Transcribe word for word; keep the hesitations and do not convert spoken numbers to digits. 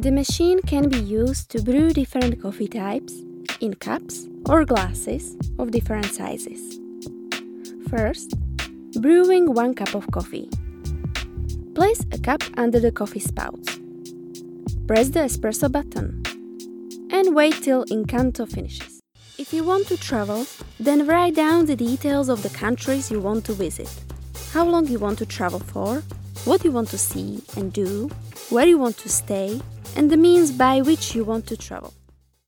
The machine can be used to brew different coffee types in cups or glasses of different sizes. First, brewing one cup of coffee. Place a cup under the coffee spouts. Press the espresso button and wait till Incanto finishes. If you want to travel, then write down the details of the countries you want to visit, how long you want to travel for, what you want to see and do, where you want to stay, and the means by which you want to travel.